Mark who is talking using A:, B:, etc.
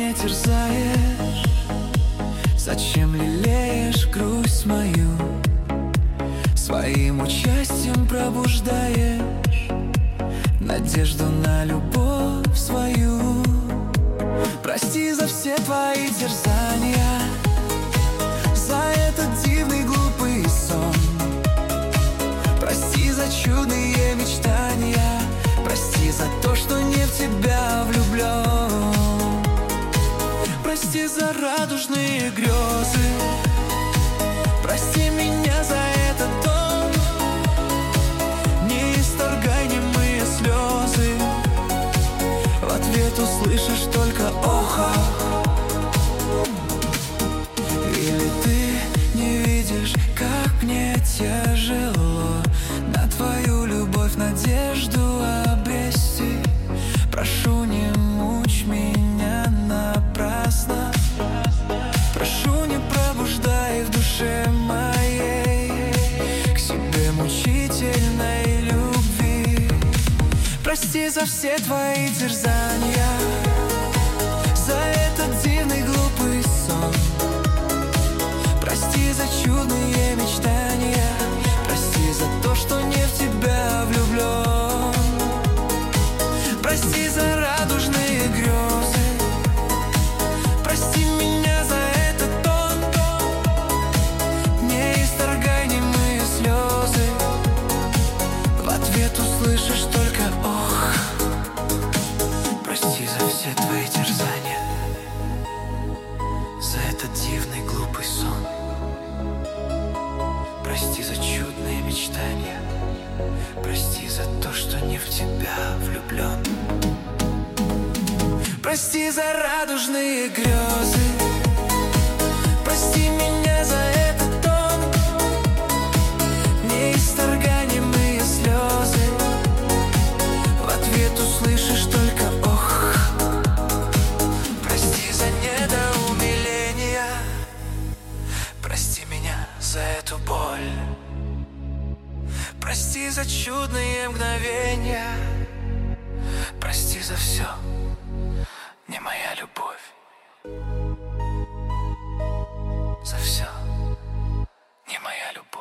A: не терзаешь? Зачем лелеешь грусть мою? Своим участием пробуждаешь надежду на любовь свою. Прости за все твои терзания, за этот дивный глупый сон. Прости за чудные мечтания, прости за то, что не в тебя влюблен. Прости за радужные грезы, прости меня за этот тон. Не исторгай немые слезы, в ответ услышишь только охо. Или ты не видишь, как мне тяжело на твою любовь надежду обрести? Прошу, не мучь меня напрасно. Прошу, не пробуждай в душе моей к себе мучительной любви. Прости за все твои терзания, за этот дивный глупый сон. Прости за чудные мечтания, прости за то, что не в тебя влюблен. Прости за радужные грезы, прости меня за этот тон. Не исторгай немые слезы, в ответ услышишь только ох. Прости за все твои терзания, за этот дивный глупый сон. Прости за чудные мечтания, прости за то, что не в тебя влюблен. Прости за радужные грезы, прости меня за этот тон. Не исторгай немые слезы, в ответ услышишь только ох. Прости за недоумиление, прости меня за эту боль. Прости за чудные мгновения, прости за все, не моя любовь. За все, не моя любовь.